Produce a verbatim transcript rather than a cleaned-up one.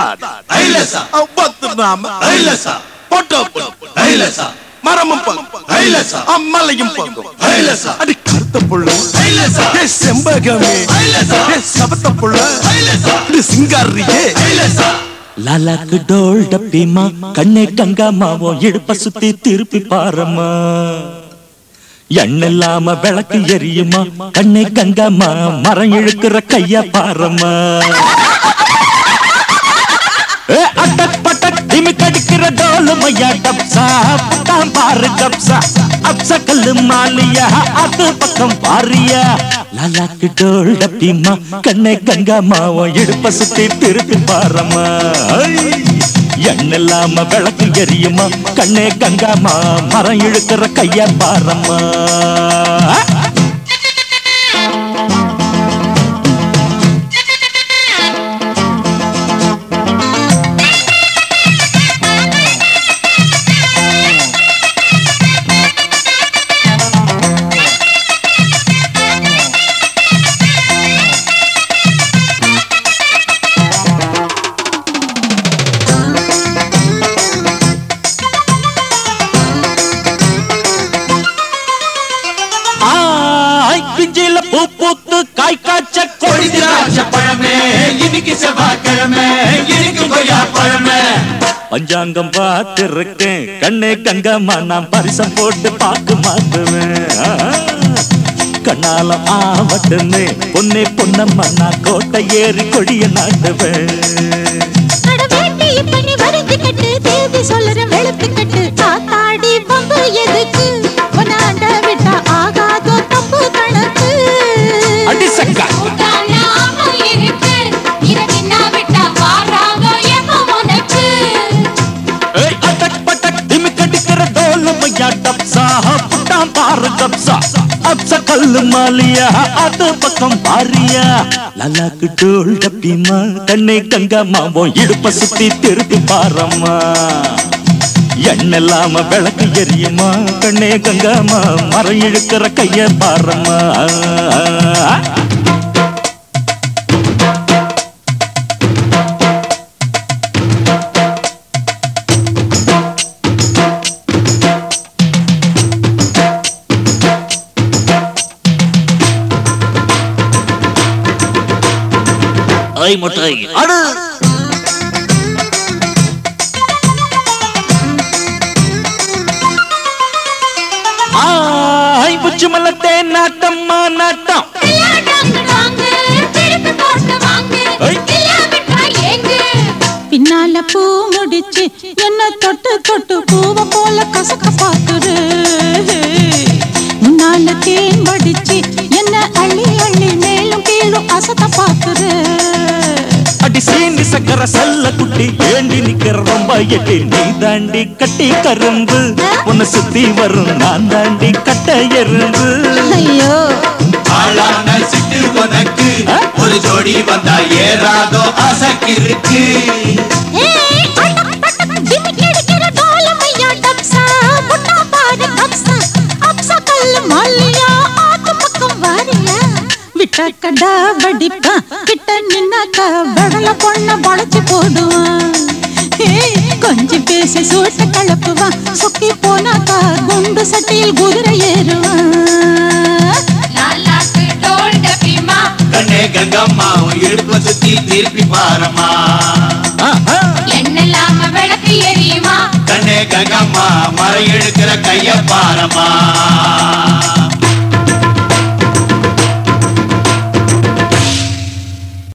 தாடி ஐலசா பத்து நாம ஐலசா போட்டோ ஐலசா மரமும் பங்கும் ஐலசா அம்மலையும் பங்கும் ஐலசா அடி கருத்த புள்ள ஐலசா ஏ செம்பகமே ஐலசா ஏ சபத்த புள்ள ஐலசா இது சிங்காரியே ஐலசா லாலாக்கு டோல் டப்பிமா கண்ணே கங்காமாவோ இடுப்ப சுத்தி திருப்பி பாரம்மா எண்ணெல்லாம விளக்கு எரியுமா கண்ணே கங்காமா மரம் இழுக்கிற கையா பாரம்மா அட்டக் பட்டக் திமி கடிக்கிற டோலு மையா டப்சா புட்டாம் பாரு கப்சா அப்சா கல்லு மாலியா அது பக்கம் பாரியா லாலாக்கு டோல் டப்பிமா கண்ணே கங்காமாவோ இடுப்ப சுத்தி திருப்பி பாரம்மா எண்ணெல்லாம விளக்கு எரியுமா கண்ணே கங்காமா மரம் இழுக்கிற கையா பாரம்மா பூத்து காய் காய்ச்ச கொடி திராட்சை பழமே இன்னைக்கு செவ்வாய்க்கிழமை இன்னைக்கு கொய்யா பழமே பஞ்சாங்கம் பார்த்திருக்கேன் கண்ணே கங்கம்மா நான் பரிசம் போட்டு பாக்கு மாத்துவேன் கண்ணாலம் ஆவட்டுன்னு பொன்னே பொன்னம்மா நான் கோட்டை ஏறி கொடிய நாட்டுவேன் சொல்லுற வெளுத்து கட்டு காத்தாடி பம்பு எதுக்கு உன்னாண்ட விட்டா ஆகாதோ தப்பு கணக்கு அடி சக்கா உட்டானாம இருக்கு இரவினா விட்டா வாராதோ ஏதோ உனக்கு ஏய் அட்டக் பட்டக் திமி கடிக்கிற டோலு மையா டப்சா புட்டாம் பாரு கப்சா அப்சா கல்லு மாலியா அது பக்கம் பாரியா லாலாக்கு டோல் டப்பிமா கண்ணே கங்காமாவோ இடுப்ப சுத்தி திருப்பி பாரம்மா எண்ணெல்லாம விளக்கு எரியுமா கண்ணே கங்காமா மரம் இழுக்கிற கைய பாரம்மா ஐ முட்டை அடு ஆய் புச்சு மலத்தே நாட்டம்மா நாட்டம் பின்னால பூ முடிச்சு என்ன தொட்டு தொட்டு பூவ போல கசக்க பாக்குது முன்னால தேன் வடிச்சு என்ன அள்ளி அள்ளி மேலும் கீழும் அசத்த பாக்குது அடி சீனி சக்கர சல்ல குட்டி ஏண்டி நிக்கிற ரொம்ப எட்டி நீ தாண்டி கட்டி கரும்பு உன்னை சுத்தி வரும் நான் தாண்டி கட்ட எறும்பு ஐயோ ஆளான சிட்டு உனக்கு ஒரு ஜோடி வந்தா ஏறாதோ அசக்கிருக்கு கடா வடிப்பா கிட்ட நின்னாக்கா வடல பொண்ண வளைச்சு போடுவான் கொஞ்சி பேசி சூட்ட கலப்புவான் சொக்கி போனாக்கா குண்டு சட்டியில் குதிரை ஏறுவான் லாலாக்கு டோல் டப்பிமா கண்ணே கங்கம்மா இடுப்ப சுத்தி திருப்பி பாரம்மா எண்ணெல்லாம விளக்கு எரியுமா கண்ணே கங்கம்மா மரம் இழுக்கிற கைய பாரம்மா